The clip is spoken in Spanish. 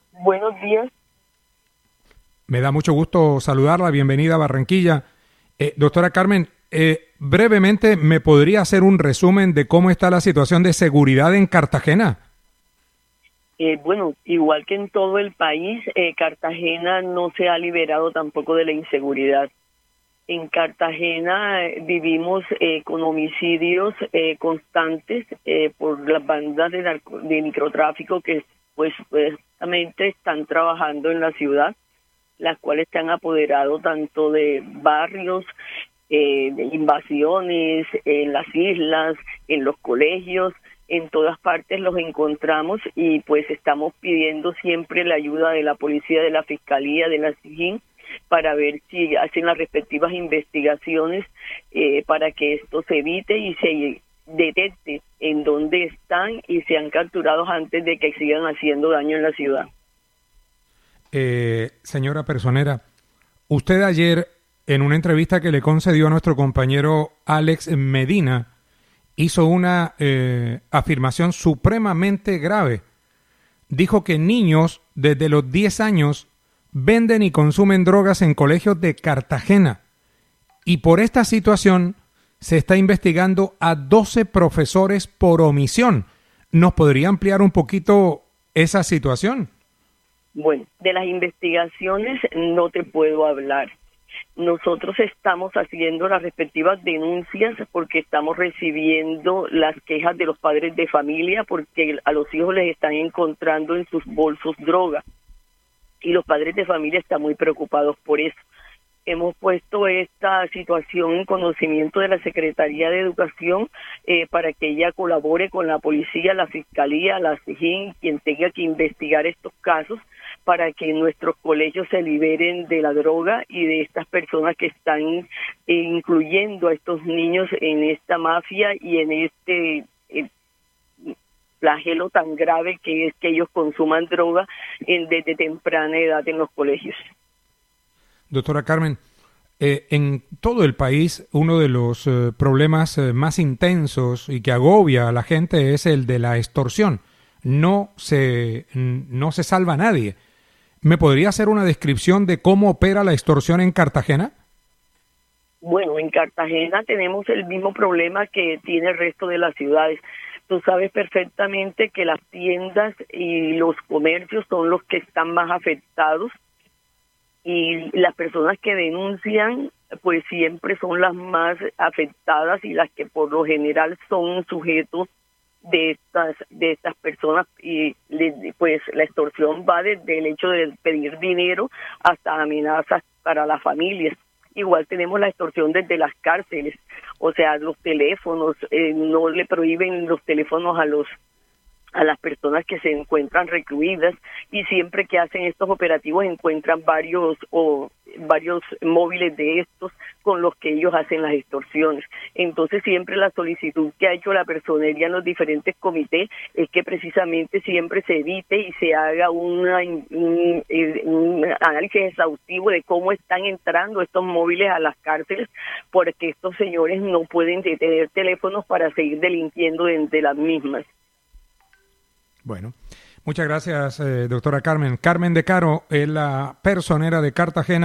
Buenos días. Me da mucho gusto saludarla. Bienvenida a Barranquilla. Doctora Carmen, brevemente, ¿me podría hacer un resumen de cómo está la situación de seguridad en Cartagena? Bueno, igual que en todo el país, Cartagena no se ha liberado tampoco de la inseguridad. En Cartagena vivimos con homicidios constantes por las bandas de microtráfico que pues supuestamente están trabajando en la ciudad, las cuales se han apoderado tanto de barrios, de invasiones en las islas, en los colegios, en todas partes los encontramos y pues estamos pidiendo siempre la ayuda de la policía, de la fiscalía, de la SIJIN, para ver si hacen las respectivas investigaciones para que esto se evite y se detecte en dónde están y sean capturados antes de que sigan haciendo daño en la ciudad. Señora Personera, usted ayer en una entrevista que le concedió a nuestro compañero Alex Medina hizo una afirmación supremamente grave. Dijo que niños desde los 10 años venden y consumen drogas en colegios de Cartagena y por esta situación se está investigando a 12 profesores por omisión. ¿Nos podría ampliar un poquito esa situación? Bueno, de las investigaciones no te puedo hablar. Nosotros estamos haciendo las respectivas denuncias porque estamos recibiendo las quejas de los padres de familia porque a los hijos les están encontrando en sus bolsos droga y los padres de familia están muy preocupados por eso. Hemos puesto esta situación en conocimiento de la Secretaría de Educación para que ella colabore con la policía, la fiscalía, la SIJIN, quien tenga que investigar estos casos para que nuestros colegios se liberen de la droga y de estas personas que están incluyendo a estos niños en esta mafia y en este flagelo tan grave que es que ellos consuman droga desde temprana edad en los colegios. Doctora Carmen, en todo el país uno de los problemas más intensos y que agobia a la gente es el de la extorsión. No se salva a nadie. ¿Me podría hacer una descripción de cómo opera la extorsión en Cartagena? Bueno, en Cartagena tenemos el mismo problema que tiene el resto de las ciudades. Tú sabes perfectamente que las tiendas y los comercios son los que están más afectados y las personas que denuncian pues siempre son las más afectadas y las que por lo general son sujetos de estas personas y pues la extorsión va desde el hecho de pedir dinero hasta amenazas para las familias. Igual tenemos la extorsión desde las cárceles, o sea, los teléfonos, no le prohíben los teléfonos a las personas que se encuentran recluidas y siempre que hacen estos operativos encuentran varios móviles de estos con los que ellos hacen las extorsiones. Entonces siempre la solicitud que ha hecho la personería en los diferentes comités es que precisamente siempre se evite y se haga un análisis exhaustivo de cómo están entrando estos móviles a las cárceles porque estos señores no pueden tener teléfonos para seguir delinquiendo entre las mismas. Bueno, muchas gracias, doctora Carmen. Carmen de Caro es la personera de Cartagena.